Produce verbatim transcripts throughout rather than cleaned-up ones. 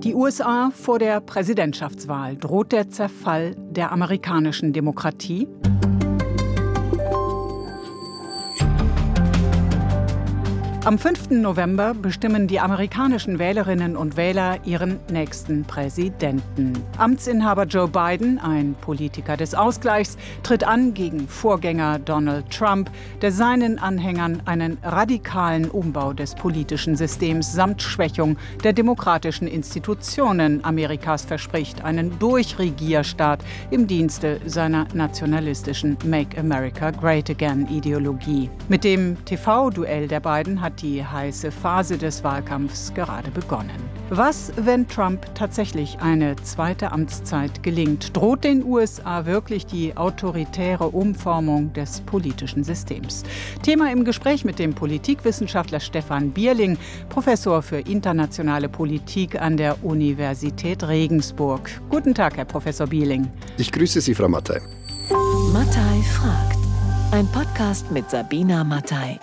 Die U S A vor der Präsidentschaftswahl. Droht der Zerfall der amerikanischen Demokratie? Am fünften November bestimmen die amerikanischen Wählerinnen und Wähler ihren nächsten Präsidenten. Amtsinhaber Joe Biden, ein Politiker des Ausgleichs, tritt an gegen Vorgänger Donald Trump, der seinen Anhängern einen radikalen Umbau des politischen Systems samt Schwächung der demokratischen Institutionen Amerikas verspricht, einen Durchregierstaat im Dienste seiner nationalistischen Make America Great Again-Ideologie. Mit dem T V-Duell der beiden hat die heiße Phase des Wahlkampfs gerade begonnen. Was, wenn Trump tatsächlich eine zweite Amtszeit gelingt? Droht den U S A wirklich die autoritäre Umformung des politischen Systems? Thema im Gespräch mit dem Politikwissenschaftler Stefan Bierling, Professor für internationale Politik an der Universität Regensburg. Guten Tag, Herr Professor Bierling. Ich grüße Sie, Frau Mattei. Mattei fragt. Ein Podcast mit Sabina Mattei.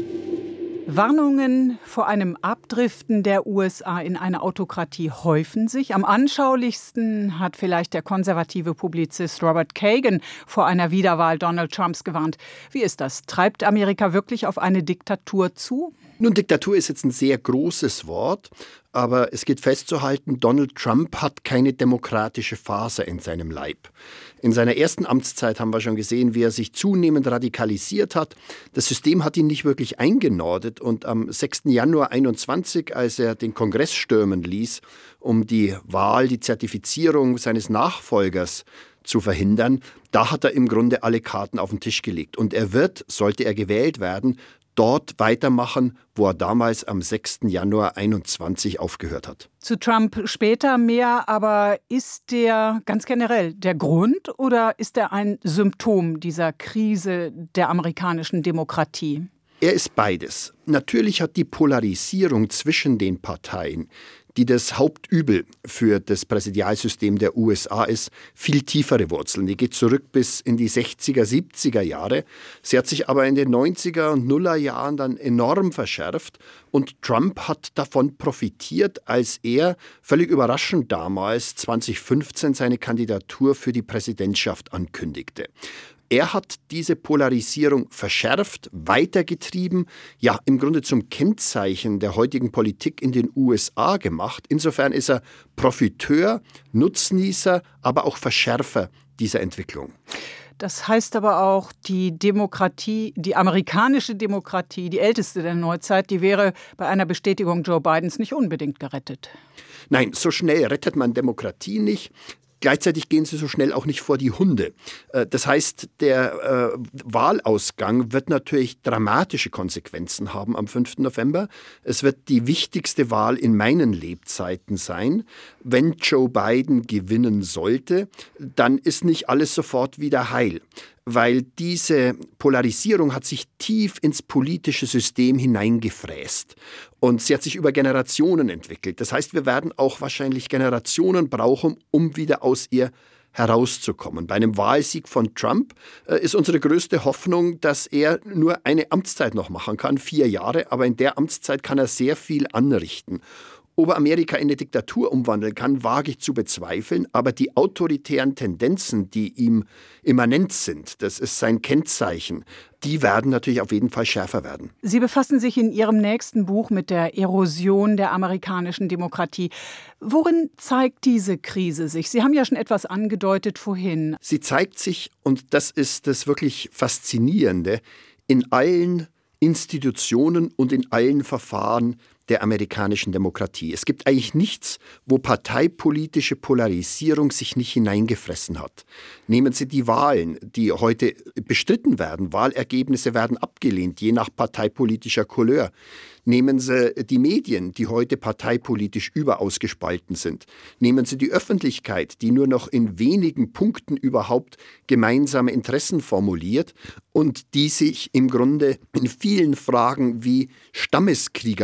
Warnungen vor einem Abdriften der U S A in eine Autokratie häufen sich. Am anschaulichsten hat vielleicht der konservative Publizist Robert Kagan vor einer Wiederwahl Donald Trumps gewarnt. Wie ist das? Treibt Amerika wirklich auf eine Diktatur zu? Nun, Diktatur ist jetzt ein sehr großes Wort, aber es gilt festzuhalten, Donald Trump hat keine demokratische Faser in seinem Leib. In seiner ersten Amtszeit haben wir schon gesehen, wie er sich zunehmend radikalisiert hat. Das System hat ihn nicht wirklich eingenordet und am sechsten Januar einundzwanzig, als er den Kongress stürmen ließ, um die Wahl, die Zertifizierung seines Nachfolgers zu verhindern, da hat er im Grunde alle Karten auf den Tisch gelegt. Und er wird, sollte er gewählt werden, dort weitermachen, wo er damals am sechsten Januar einundzwanzig aufgehört hat. Zu Trump später mehr, aber ist der ganz generell der Grund oder ist er ein Symptom dieser Krise der amerikanischen Demokratie? Er ist beides. Natürlich hat die Polarisierung zwischen den Parteien, die das Hauptübel für das Präsidialsystem der U S A ist, viel tiefere Wurzeln. Die geht zurück bis in die sechziger, siebziger Jahre. Sie hat sich aber in den neunziger und nuller Jahren dann enorm verschärft und Trump hat davon profitiert, als er völlig überraschend damals zweitausendfünfzehn seine Kandidatur für die Präsidentschaft ankündigte. Er hat diese Polarisierung verschärft, weitergetrieben, ja im Grunde zum Kennzeichen der heutigen Politik in den U S A gemacht. Insofern ist er Profiteur, Nutznießer, aber auch Verschärfer dieser Entwicklung. Das heißt aber auch, die Demokratie, die amerikanische Demokratie, die älteste der Neuzeit, die wäre bei einer Bestätigung Joe Bidens nicht unbedingt gerettet. Nein, so schnell rettet man Demokratie nicht. Gleichzeitig gehen sie so schnell auch nicht vor die Hunde. Das heißt, der äh, Wahlausgang wird natürlich dramatische Konsequenzen haben am fünften November. Es wird die wichtigste Wahl in meinen Lebzeiten sein. Wenn Joe Biden gewinnen sollte, dann ist nicht alles sofort wieder heil. Weil diese Polarisierung hat sich tief ins politische System hineingefräst. Und sie hat sich über Generationen entwickelt. Das heißt, wir werden auch wahrscheinlich Generationen brauchen, um wieder aus ihr herauszukommen. Bei einem Wahlsieg von Trump äh, ist unsere größte Hoffnung, dass er nur eine Amtszeit noch machen kann, vier Jahre. Aber in der Amtszeit kann er sehr viel anrichten. Ob er Amerika in eine Diktatur umwandeln kann, wage ich zu bezweifeln. Aber die autoritären Tendenzen, die ihm immanent sind, das ist sein Kennzeichen, die werden natürlich auf jeden Fall schärfer werden. Sie befassen sich in Ihrem nächsten Buch mit der Erosion der amerikanischen Demokratie. Worin zeigt diese Krise sich? Sie haben ja schon etwas angedeutet vorhin. Sie zeigt sich, und das ist das wirklich Faszinierende, in allen Institutionen und in allen Verfahren der amerikanischen Demokratie. Es gibt eigentlich nichts, wo parteipolitische Polarisierung sich nicht hineingefressen hat. Nehmen Sie die Wahlen, die heute bestritten werden. Wahlergebnisse werden abgelehnt, je nach parteipolitischer Couleur. Nehmen Sie die Medien, die heute parteipolitisch überaus gespalten sind. Nehmen Sie die Öffentlichkeit, die nur noch in wenigen Punkten überhaupt gemeinsame Interessen formuliert und die sich im Grunde in vielen Fragen wie Stammeskriegerverhalten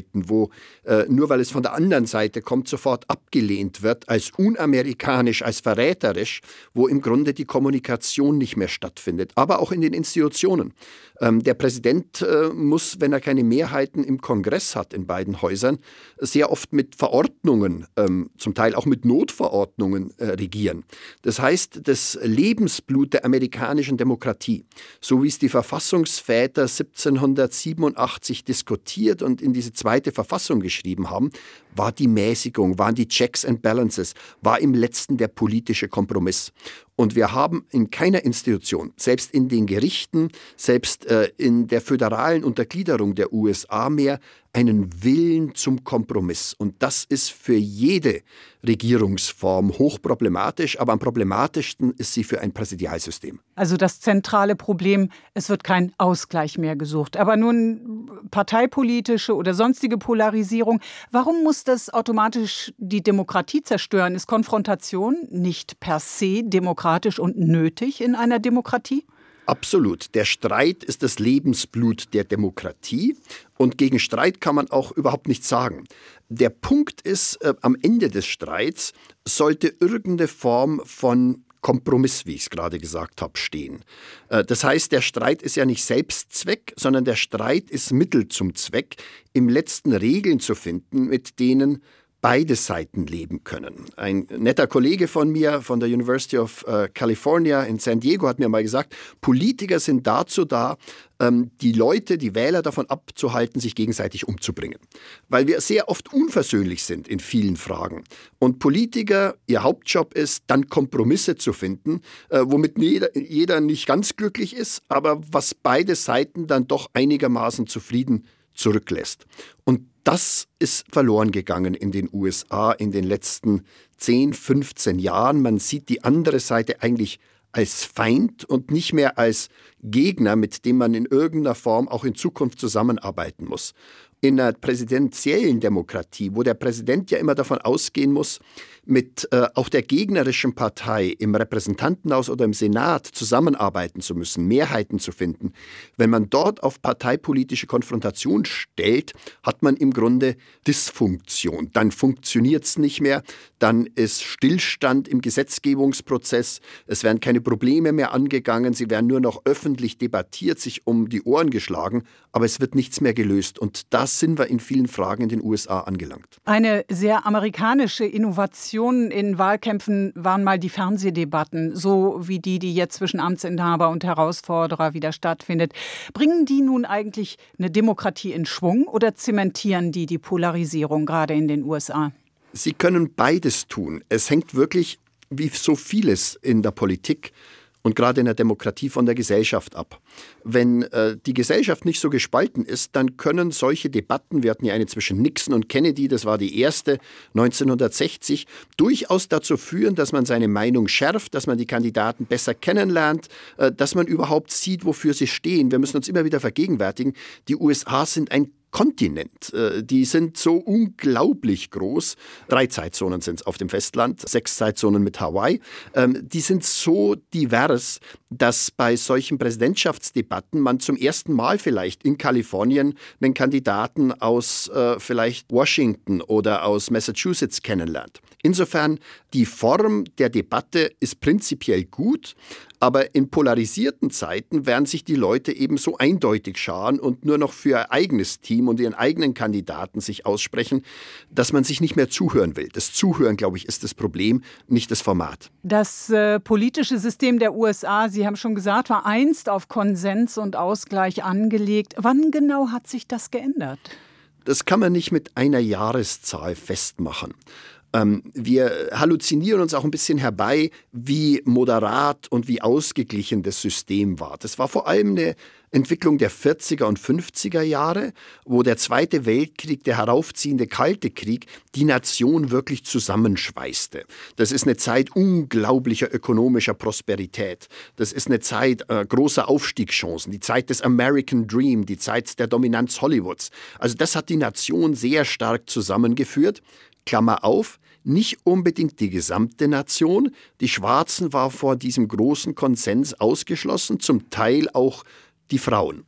Verhalten, wo äh, nur weil es von der anderen Seite kommt, sofort abgelehnt wird, als unamerikanisch, als verräterisch, wo im Grunde die Kommunikation nicht mehr stattfindet. Aber auch in den Institutionen. Ähm, der Präsident äh, muss, wenn er keine Mehrheiten im Kongress hat in beiden Häusern, sehr oft mit Verordnungen, ähm, zum Teil auch mit Notverordnungen äh, regieren. Das heißt, das Lebensblut der amerikanischen Demokratie, so wie es die Verfassungsväter siebzehnhundertsiebenundachtzig diskutiert und in diese zweite Verfassung geschrieben haben, war die Mäßigung, waren die Checks and Balances, war im letzten der politische Kompromiss. Und wir haben in keiner Institution, selbst in den Gerichten, selbst äh, in der föderalen Untergliederung der U S A mehr, einen Willen zum Kompromiss. Und das ist für jede Regierungsform hochproblematisch, aber am problematischsten ist sie für ein Präsidialsystem. Also das zentrale Problem, es wird kein Ausgleich mehr gesucht. Aber nun parteipolitische oder sonstige Polarisierung, warum muss das automatisch die Demokratie zerstören? Ist Konfrontation nicht per se demokratisch und nötig in einer Demokratie? Absolut. Der Streit ist das Lebensblut der Demokratie und gegen Streit kann man auch überhaupt nichts sagen. Der Punkt ist, äh, am Ende des Streits sollte irgendeine Form von Kompromiss, wie ich es gerade gesagt habe, stehen. Äh, das heißt, der Streit ist ja nicht Selbstzweck, sondern der Streit ist Mittel zum Zweck, im letzten Regeln zu finden, mit denen beide Seiten leben können. Ein netter Kollege von mir von der University of uh, California in San Diego hat mir mal gesagt, Politiker sind dazu da, ähm, die Leute, die Wähler davon abzuhalten, sich gegenseitig umzubringen. Weil wir sehr oft unversöhnlich sind in vielen Fragen. Und Politiker, ihr Hauptjob ist, dann Kompromisse zu finden, äh, womit jeder, jeder nicht ganz glücklich ist, aber was beide Seiten dann doch einigermaßen zufrieden zurücklässt. Und das ist verloren gegangen in den U S A in den letzten zehn, fünfzehn Jahren. Man sieht die andere Seite eigentlich als Feind und nicht mehr als Gegner, mit dem man in irgendeiner Form auch in Zukunft zusammenarbeiten muss. In einer präsidentiellen Demokratie, wo der Präsident ja immer davon ausgehen muss, mit äh, auch der gegnerischen Partei im Repräsentantenhaus oder im Senat zusammenarbeiten zu müssen, Mehrheiten zu finden. Wenn man dort auf parteipolitische Konfrontation stellt, hat man im Grunde Dysfunktion. Dann funktioniert es nicht mehr, dann ist Stillstand im Gesetzgebungsprozess, es werden keine Probleme mehr angegangen, sie werden nur noch öffentlich debattiert, sich um die Ohren geschlagen, aber es wird nichts mehr gelöst. Und da sind wir in vielen Fragen in den U S A angelangt. Eine sehr amerikanische Innovation in Wahlkämpfen waren mal die Fernsehdebatten, so wie die, die jetzt zwischen Amtsinhaber und Herausforderer wieder stattfindet. Bringen die nun eigentlich eine Demokratie in Schwung oder zementieren die die Polarisierung gerade in den U S A? Sie können beides tun. Es hängt wirklich, wie so vieles in der Politik und gerade in der Demokratie, von der Gesellschaft ab. Wenn äh, die Gesellschaft nicht so gespalten ist, dann können solche Debatten, wir hatten ja eine zwischen Nixon und Kennedy, das war die erste neunzehnhundertsechzig, durchaus dazu führen, dass man seine Meinung schärft, dass man die Kandidaten besser kennenlernt, äh, dass man überhaupt sieht, wofür sie stehen. Wir müssen uns immer wieder vergegenwärtigen, die U S A sind ein Kontinent. Die sind so unglaublich groß. Drei Zeitzonen sind es auf dem Festland, sechs Zeitzonen mit Hawaii. Die sind so divers, dass bei solchen Präsidentschaftsdebatten man zum ersten Mal vielleicht in Kalifornien einen Kandidaten aus äh, vielleicht Washington oder aus Massachusetts kennenlernt. Insofern, die Form der Debatte ist prinzipiell gut, aber in polarisierten Zeiten werden sich die Leute eben so eindeutig scharen und nur noch für ihr eigenes Team und ihren eigenen Kandidaten sich aussprechen, dass man sich nicht mehr zuhören will. Das Zuhören, glaube ich, ist das Problem, nicht das Format. Das äh, politische System der U S A, Sie haben schon gesagt, war einst auf Konsens und Ausgleich angelegt. Wann genau hat sich das geändert? Das kann man nicht mit einer Jahreszahl festmachen. Ähm, wir halluzinieren uns auch ein bisschen herbei, wie moderat und wie ausgeglichen das System war. Das war vor allem eine Entwicklung der vierziger und fünfziger Jahre, wo der Zweite Weltkrieg, der heraufziehende Kalte Krieg, die Nation wirklich zusammenschweißte. Das ist eine Zeit unglaublicher ökonomischer Prosperität. Das ist eine Zeit äh, großer Aufstiegschancen, die Zeit des American Dream, die Zeit der Dominanz Hollywoods. Also das hat die Nation sehr stark zusammengeführt. Klammer auf, nicht unbedingt die gesamte Nation. Die Schwarzen war vor diesem großen Konsens ausgeschlossen, zum Teil auch die Frauen.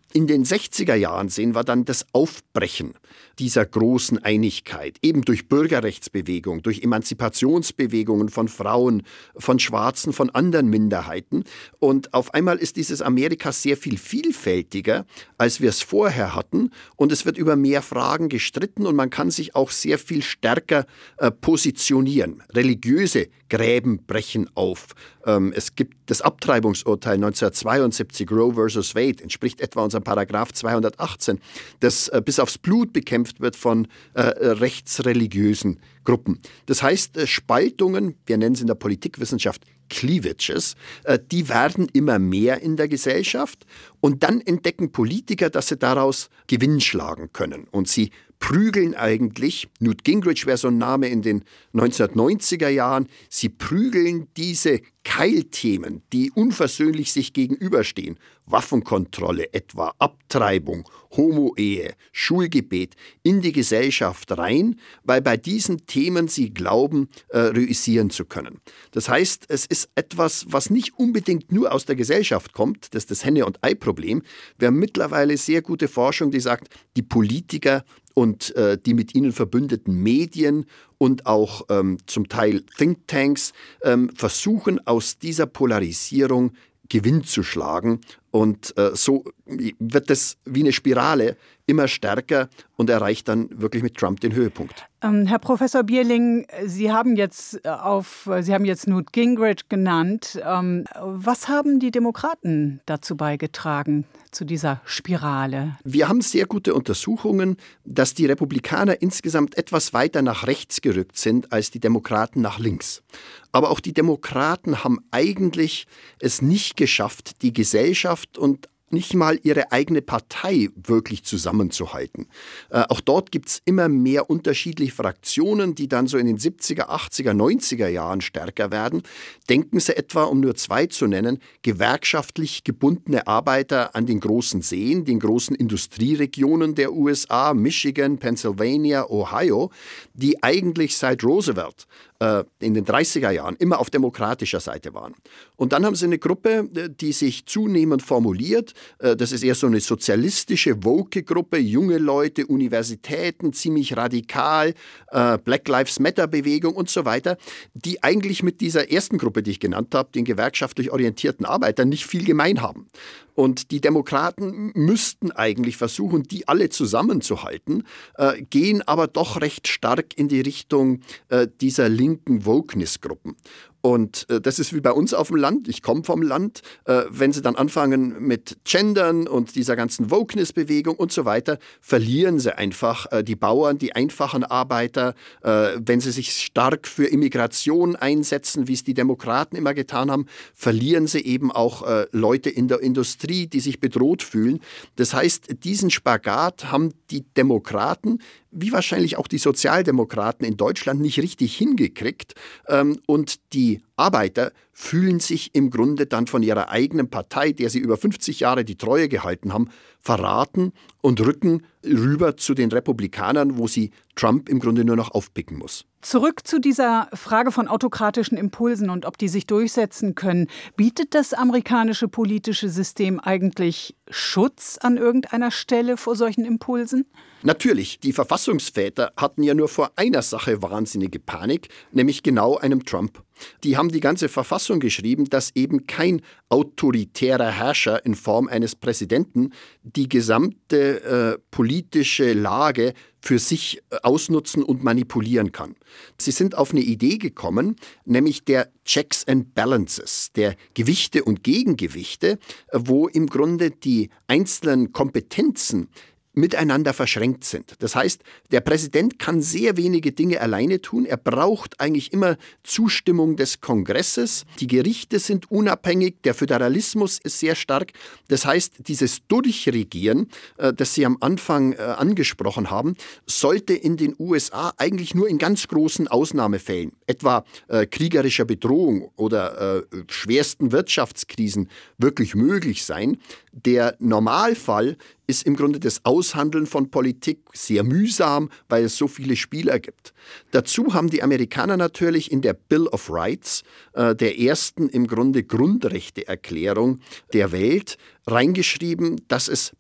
In den sechziger Jahren sehen wir dann das Aufbrechen dieser großen Einigkeit, eben durch Bürgerrechtsbewegung, durch Emanzipationsbewegungen von Frauen, von Schwarzen, von anderen Minderheiten. Und auf einmal ist dieses Amerika sehr viel vielfältiger, als wir es vorher hatten. Und es wird über mehr Fragen gestritten und man kann sich auch sehr viel stärker äh, positionieren. Religiöse Gräben brechen auf. Ähm, es gibt das Abtreibungsurteil neunzehnhundertzweiundsiebzig, Roe versus Wade, entspricht etwa unserem Paragraph zweihundertachtzehn, das äh, bis aufs Blut bekämpft wird von äh, rechtsreligiösen Gruppen. Das heißt, äh, Spaltungen, wir nennen es in der Politikwissenschaft Cleavages, äh, die werden immer mehr in der Gesellschaft und dann entdecken Politiker, dass sie daraus Gewinn schlagen können und sie prügeln eigentlich, Newt Gingrich wäre so ein Name in den neunzehnhundertneunziger Jahren, sie prügeln diese Keilthemen, die unversöhnlich sich gegenüberstehen, Waffenkontrolle etwa, Abtreibung, Homo-Ehe, Schulgebet, in die Gesellschaft rein, weil bei diesen Themen sie glauben, äh, reüssieren zu können. Das heißt, es ist etwas, was nicht unbedingt nur aus der Gesellschaft kommt, das ist das Henne- und Ei-Problem. Wir haben mittlerweile sehr gute Forschung, die sagt, die Politiker und äh, die mit ihnen verbündeten Medien und auch ähm, zum Teil Thinktanks ähm, versuchen aus dieser Polarisierung Gewinn zu schlagen. Und äh, so wird es wie eine Spirale immer stärker und erreicht dann wirklich mit Trump den Höhepunkt. Ähm, Herr Professor Bierling, Sie haben jetzt auf, Sie haben jetzt Newt Gingrich genannt. Ähm, was haben die Demokraten dazu beigetragen, zu dieser Spirale? Wir haben sehr gute Untersuchungen, dass die Republikaner insgesamt etwas weiter nach rechts gerückt sind als die Demokraten nach links. Aber auch die Demokraten haben eigentlich es nicht geschafft, die Gesellschaft und nicht mal ihre eigene Partei wirklich zusammenzuhalten. Äh, auch dort gibt es immer mehr unterschiedliche Fraktionen, die dann so in den siebziger, achtziger, neunziger Jahren stärker werden. Denken Sie etwa, um nur zwei zu nennen, gewerkschaftlich gebundene Arbeiter an den großen Seen, den großen Industrieregionen der U S A, Michigan, Pennsylvania, Ohio, die eigentlich seit Roosevelt in den dreißiger Jahren immer auf demokratischer Seite waren. Und dann haben sie eine Gruppe, die sich zunehmend formuliert. Das ist eher so eine sozialistische, woke Gruppe, junge Leute, Universitäten, ziemlich radikal, Black Lives Matter Bewegung und so weiter, die eigentlich mit dieser ersten Gruppe, die ich genannt habe, den gewerkschaftlich orientierten Arbeitern, nicht viel gemein haben. Und die Demokraten müssten eigentlich versuchen, die alle zusammenzuhalten, äh, gehen aber doch recht stark in die Richtung äh, dieser linken Wokeness-Gruppen. Und äh, das ist wie bei uns auf dem Land. Ich komme vom Land. Äh, wenn sie dann anfangen mit Gendern und dieser ganzen Wokeness-Bewegung und so weiter, verlieren sie einfach äh, die Bauern, die einfachen Arbeiter. Äh, wenn sie sich stark für Immigration einsetzen, wie es die Demokraten immer getan haben, verlieren sie eben auch äh, Leute in der Industrie, die sich bedroht fühlen. Das heißt, diesen Spagat haben die Demokraten, wie wahrscheinlich auch die Sozialdemokraten in Deutschland, nicht richtig hingekriegt. Ähm, und die Arbeiter fühlen sich im Grunde dann von ihrer eigenen Partei, der sie über fünfzig Jahre die Treue gehalten haben, verraten und rücken rüber zu den Republikanern, wo sie Trump im Grunde nur noch aufpicken muss. Zurück zu dieser Frage von autokratischen Impulsen und ob die sich durchsetzen können. Bietet das amerikanische politische System eigentlich Schutz an irgendeiner Stelle vor solchen Impulsen? Natürlich, die Verfassungsväter hatten ja nur vor einer Sache wahnsinnige Panik, nämlich genau einem Trump. Die haben die ganze Verfassung geschrieben, dass eben kein autoritärer Herrscher in Form eines Präsidenten die gesamte äh, politische Lage für sich ausnutzen und manipulieren kann. Sie sind auf eine Idee gekommen, nämlich der Checks and Balances, der Gewichte und Gegengewichte, wo im Grunde die einzelnen Kompetenzen miteinander verschränkt sind. Das heißt, der Präsident kann sehr wenige Dinge alleine tun. Er braucht eigentlich immer Zustimmung des Kongresses. Die Gerichte sind unabhängig. Der Föderalismus ist sehr stark. Das heißt, dieses Durchregieren, äh, das Sie am Anfang äh, angesprochen haben, sollte in den U S A eigentlich nur in ganz großen Ausnahmefällen, etwa äh, kriegerischer Bedrohung oder äh, schwersten Wirtschaftskrisen, wirklich möglich sein. Der Normalfall ist im Grunde das Aushandeln von Politik sehr mühsam, weil es so viele Spieler gibt. Dazu haben die Amerikaner natürlich in der Bill of Rights, äh, der ersten im Grunde Grundrechteerklärung der Welt, reingeschrieben, dass es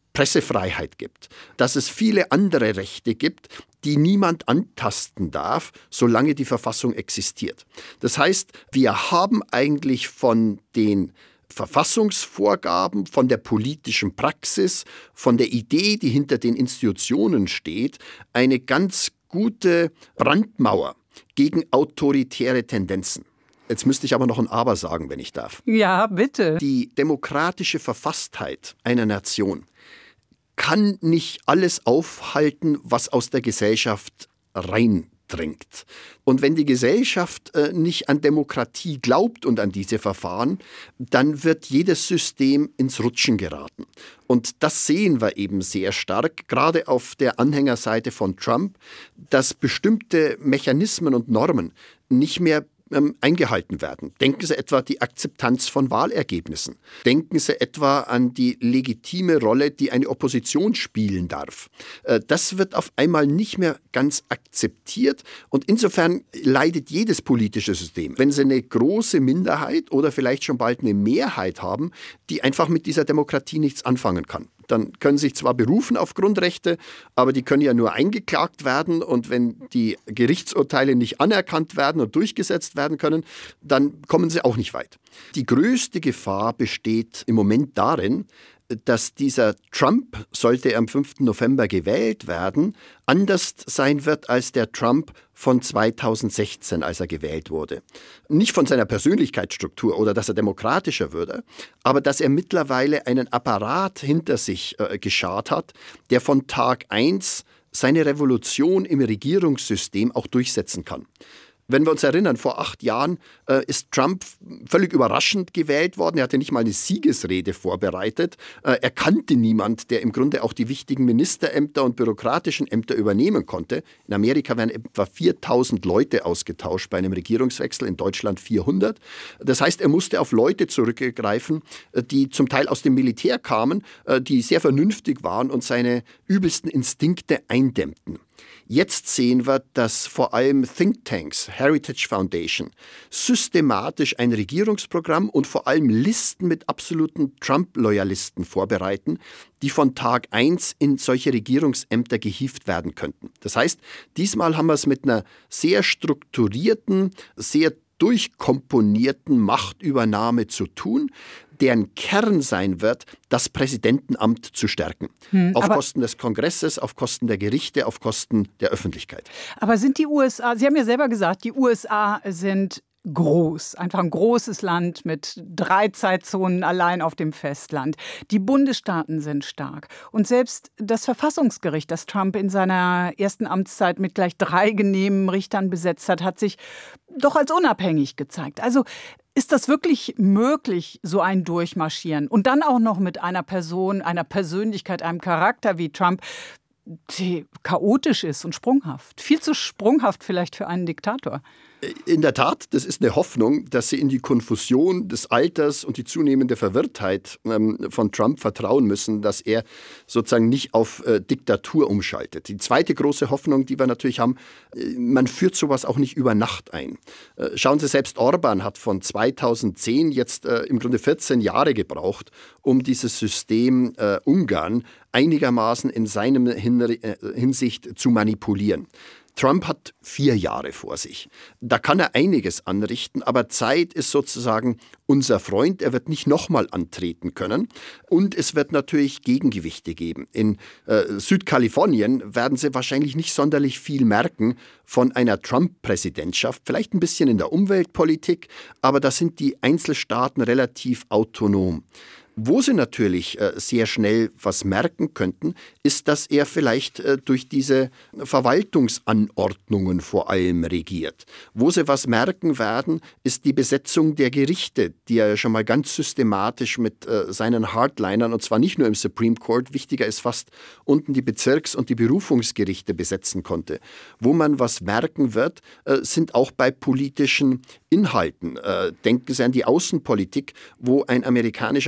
Pressefreiheit gibt, dass es viele andere Rechte gibt, die niemand antasten darf, solange die Verfassung existiert. Das heißt, wir haben eigentlich von den Verfassungsvorgaben, von der politischen Praxis, von der Idee, die hinter den Institutionen steht, eine ganz gute Brandmauer gegen autoritäre Tendenzen. Jetzt müsste ich aber noch ein Aber sagen, wenn ich darf. Ja, bitte. Die demokratische Verfasstheit einer Nation kann nicht alles aufhalten, was aus der Gesellschaft reindringt. Und wenn die Gesellschaft äh, nicht an Demokratie glaubt und an diese Verfahren, dann wird jedes System ins Rutschen geraten. Und das sehen wir eben sehr stark, gerade auf der Anhängerseite von Trump, dass bestimmte Mechanismen und Normen nicht mehr eingehalten werden. Denken Sie etwa an die Akzeptanz von Wahlergebnissen. Denken Sie etwa an die legitime Rolle, die eine Opposition spielen darf. Das wird auf einmal nicht mehr ganz akzeptiert und insofern leidet jedes politische System, wenn Sie eine große Minderheit oder vielleicht schon bald eine Mehrheit haben, die einfach mit dieser Demokratie nichts anfangen kann. Dann können sie sich zwar berufen auf Grundrechte, aber die können ja nur eingeklagt werden und wenn die Gerichtsurteile nicht anerkannt werden und durchgesetzt werden können, dann kommen sie auch nicht weit. Die größte Gefahr besteht im Moment darin, dass dieser Trump, sollte er am fünften November gewählt werden, anders sein wird als der Trump von zweitausendsechzehn, als er gewählt wurde. Nicht von seiner Persönlichkeitsstruktur oder dass er demokratischer würde, aber dass er mittlerweile einen Apparat hinter sich äh, geschart hat, der von Tag eins seine Revolution im Regierungssystem auch durchsetzen kann. Wenn wir uns erinnern, vor acht Jahren äh, ist Trump völlig überraschend gewählt worden. Er hatte nicht mal eine Siegesrede vorbereitet. Äh, er kannte niemand, der im Grunde auch die wichtigen Ministerämter und bürokratischen Ämter übernehmen konnte. In Amerika werden etwa viertausend Leute ausgetauscht bei einem Regierungswechsel, in Deutschland vierhundert. Das heißt, er musste auf Leute zurückgreifen, die zum Teil aus dem Militär kamen, äh, die sehr vernünftig waren und seine übelsten Instinkte eindämmten. Jetzt sehen wir, dass vor allem Thinktanks, Heritage Foundation, systematisch ein Regierungsprogramm und vor allem Listen mit absoluten Trump-Loyalisten vorbereiten, die von Tag eins in solche Regierungsämter gehievt werden könnten. Das heißt, diesmal haben wir es mit einer sehr strukturierten, sehr durchkomponierten Machtübernahme zu tun, deren Kern sein wird, das Präsidentenamt zu stärken. Hm, auf Kosten des Kongresses, auf Kosten der Gerichte, auf Kosten der Öffentlichkeit. Aber sind die U S A, Sie haben ja selber gesagt, die U S A sind groß, einfach ein großes Land mit drei Zeitzonen allein auf dem Festland. Die Bundesstaaten sind stark. Und selbst das Verfassungsgericht, das Trump in seiner ersten Amtszeit mit gleich drei genehmen Richtern besetzt hat, hat sich doch als unabhängig gezeigt. Also ist das wirklich möglich, so ein Durchmarschieren? Und dann auch noch mit einer Person, einer Persönlichkeit, einem Charakter wie Trump, die chaotisch ist und sprunghaft. Viel zu sprunghaft vielleicht für einen Diktator. In der Tat, das ist eine Hoffnung, dass sie in die Konfusion des Alters und die zunehmende Verwirrtheit ähm, von Trump vertrauen müssen, dass er sozusagen nicht auf äh, Diktatur umschaltet. Die zweite große Hoffnung, die wir natürlich haben, äh, man führt sowas auch nicht über Nacht ein. Äh, schauen Sie, selbst Orban hat von zweitausendzehn jetzt äh, im Grunde vierzehn Jahre gebraucht, um dieses System äh, Ungarn einigermaßen in seinem Hin- äh, Hinsicht zu manipulieren. Trump hat vier Jahre vor sich. Da kann er einiges anrichten, aber Zeit ist sozusagen unser Freund. Er wird nicht nochmal antreten können. Und es wird natürlich Gegengewichte geben. In äh, Südkalifornien werden Sie wahrscheinlich nicht sonderlich viel merken von einer Trump-Präsidentschaft. Vielleicht ein bisschen in der Umweltpolitik, aber da sind die Einzelstaaten relativ autonom. Wo sie natürlich äh, sehr schnell was merken könnten, ist, dass er vielleicht äh, durch diese Verwaltungsanordnungen vor allem regiert. Wo sie was merken werden, ist die Besetzung der Gerichte, die er schon mal ganz systematisch mit äh, seinen Hardlinern, und zwar nicht nur im Supreme Court, wichtiger ist fast unten die Bezirks- und die Berufungsgerichte besetzen konnte. Wo man was merken wird, äh, sind auch bei politischen Inhalten. Äh, denken Sie an die Außenpolitik, wo ein amerikanischer Präsident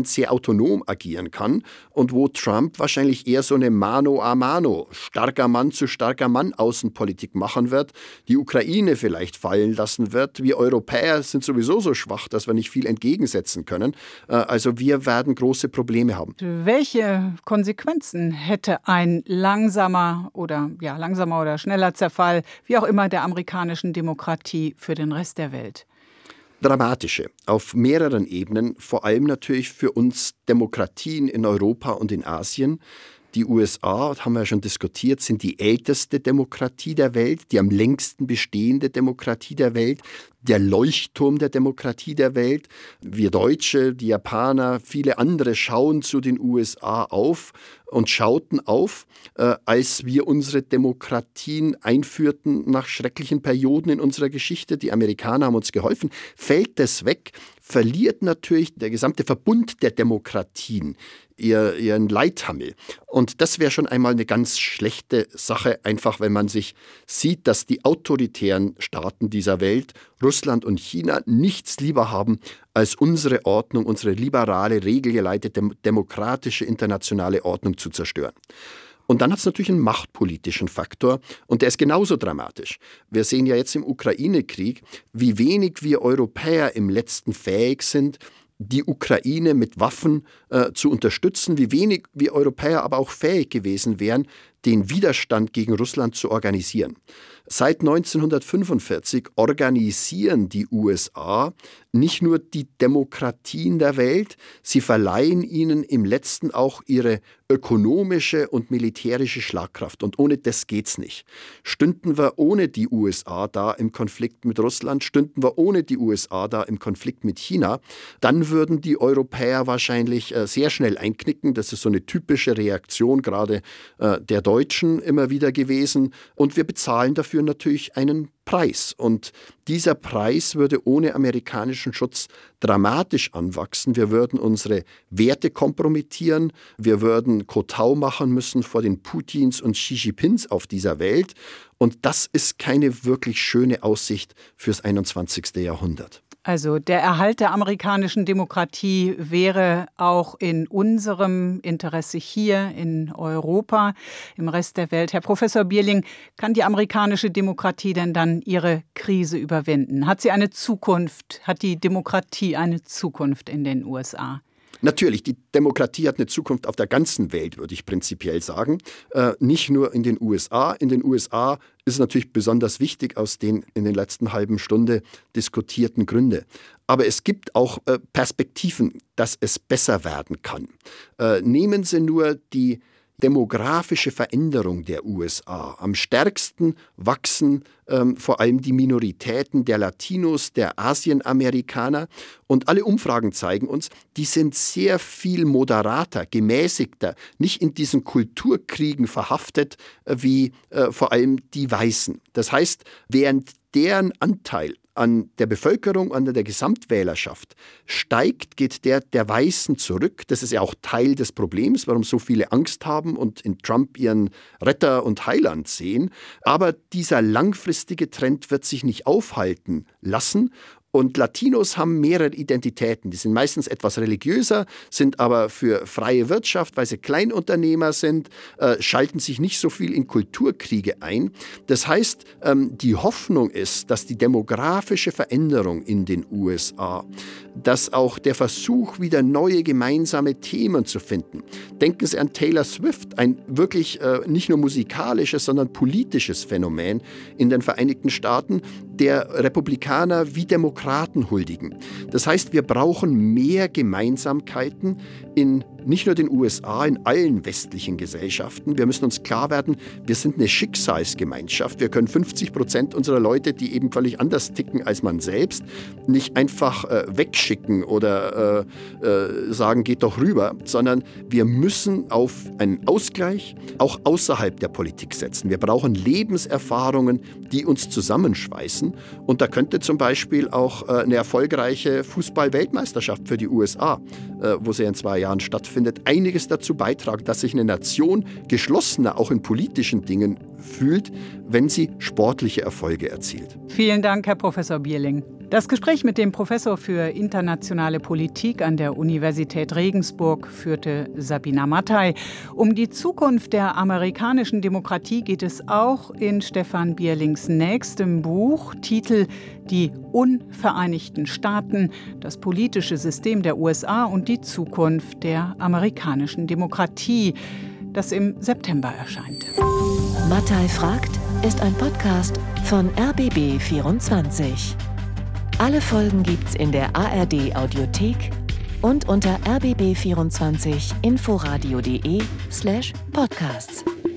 Russland sehr autonom agieren kann und wo Trump wahrscheinlich eher so eine Mano a Mano, starker Mann zu starker Mann Außenpolitik machen wird, die Ukraine vielleicht fallen lassen wird. Wir Europäer sind sowieso so schwach, dass wir nicht viel entgegensetzen können. Also wir werden große Probleme haben. Welche Konsequenzen hätte ein langsamer oder ja langsamer oder schneller Zerfall, wie auch immer, der amerikanischen Demokratie für den Rest der Welt? Dramatische, auf mehreren Ebenen, vor allem natürlich für uns Demokratien in Europa und in Asien. Die U S A, haben wir ja schon diskutiert, sind die älteste Demokratie der Welt, die am längsten bestehende Demokratie der Welt, der Leuchtturm der Demokratie der Welt. Wir Deutsche, die Japaner, viele andere schauen zu den U S A auf und schauten auf, äh, als wir unsere Demokratien einführten nach schrecklichen Perioden in unserer Geschichte. Die Amerikaner haben uns geholfen. Fällt das weg, verliert natürlich der gesamte Verbund der Demokratien ihr, ihren Leithammel. Und das wäre schon einmal eine ganz schlechte Sache, einfach wenn man sich sieht, dass die autoritären Staaten dieser Welt, Russland und China, nichts lieber haben, als unsere Ordnung, unsere liberale, regelgeleitete, demokratische internationale Ordnung zu zerstören. Und dann hat es natürlich einen machtpolitischen Faktor und der ist genauso dramatisch. Wir sehen ja jetzt im Ukraine-Krieg, wie wenig wir Europäer im Letzten fähig sind, die Ukraine mit Waffen äh, zu unterstützen, wie wenig wir Europäer aber auch fähig gewesen wären, den Widerstand gegen Russland zu organisieren. Seit neunzehnhundertfünfundvierzig organisieren die U S A nicht nur die Demokratien der Welt, sie verleihen ihnen im Letzten auch ihre ökonomische und militärische Schlagkraft. Und ohne das geht's nicht. Stünden wir ohne die U S A da im Konflikt mit Russland, stünden wir ohne die U S A da im Konflikt mit China, dann würden die Europäer wahrscheinlich äh, sehr schnell einknicken. Das ist so eine typische Reaktion gerade äh, der Deutschen immer wieder gewesen. Und wir bezahlen dafür natürlich einen Preis. Und dieser Preis würde ohne amerikanischen Schutz dramatisch anwachsen. Wir würden unsere Werte kompromittieren. Wir würden Kotau machen müssen vor den Putins und Xi Jinpings auf dieser Welt. Und das ist keine wirklich schöne Aussicht fürs einundzwanzigste Jahrhundert. Also der Erhalt der amerikanischen Demokratie wäre auch in unserem Interesse hier in Europa, im Rest der Welt. Herr Professor Bierling, kann die amerikanische Demokratie denn dann ihre Krise überwinden? Hat sie eine Zukunft? Hat die Demokratie eine Zukunft in den U S A? Natürlich, die Demokratie hat eine Zukunft auf der ganzen Welt, würde ich prinzipiell sagen. Äh, nicht nur in den U S A. In den U S A ist es natürlich besonders wichtig aus den in den letzten halben Stunde diskutierten Gründen. Aber es gibt auch äh, Perspektiven, dass es besser werden kann. Äh, nehmen Sie nur die demografische Veränderung der U S A. Am stärksten wachsen ähm, vor allem die Minoritäten der Latinos, der Asianamerikaner. Und alle Umfragen zeigen uns, die sind sehr viel moderater, gemäßigter, nicht in diesen Kulturkriegen verhaftet äh, wie äh, vor allem die Weißen. Das heißt, während deren Anteil an der Bevölkerung, an der Gesamtwählerschaft steigt, geht der der Weißen zurück. Das ist ja auch Teil des Problems, warum so viele Angst haben und in Trump ihren Retter und Heiland sehen. Aber dieser langfristige Trend wird sich nicht aufhalten lassen. Und Latinos haben mehrere Identitäten. Die sind meistens etwas religiöser, sind aber für freie Wirtschaft, weil sie Kleinunternehmer sind, äh, schalten sich nicht so viel in Kulturkriege ein. Das heißt, ähm, die Hoffnung ist, dass die demografische Veränderung in den U S A, dass auch der Versuch, wieder neue gemeinsame Themen zu finden. Denken Sie an Taylor Swift, ein wirklich äh, nicht nur musikalisches, sondern politisches Phänomen in den Vereinigten Staaten, der Republikaner wie Demokraten huldigen. Das heißt, wir brauchen mehr Gemeinsamkeiten in nicht nur den U S A, in allen westlichen Gesellschaften. Wir müssen uns klar werden, wir sind eine Schicksalsgemeinschaft. Wir können fünfzig Prozent unserer Leute, die eben völlig anders ticken als man selbst, nicht einfach äh, wegschicken oder äh, äh, sagen, geht doch rüber, sondern wir müssen auf einen Ausgleich auch außerhalb der Politik setzen. Wir brauchen Lebenserfahrungen, die uns zusammenschweißen. Und da könnte zum Beispiel auch äh, eine erfolgreiche Fußball-Weltmeisterschaft für die U S A, äh, wo sie in zwei Jahren stattfindet, einiges dazu beitragen, dass sich eine Nation geschlossener auch in politischen Dingen fühlt, wenn sie sportliche Erfolge erzielt. Vielen Dank, Herr Professor Bierling. Das Gespräch mit dem Professor für internationale Politik an der Universität Regensburg führte Sabina Mattei. Um die Zukunft der amerikanischen Demokratie geht es auch in Stefan Bierlings nächstem Buch. Titel Die unvereinigten Staaten, das politische System der U S A und die Zukunft der amerikanischen Demokratie, das im September erscheint. Mattei fragt ist ein Podcast von R B B vierundzwanzig. Alle Folgen gibt's in der A R D Audiothek und unter r b b vierundzwanzig inforadio punkt d e slash podcasts.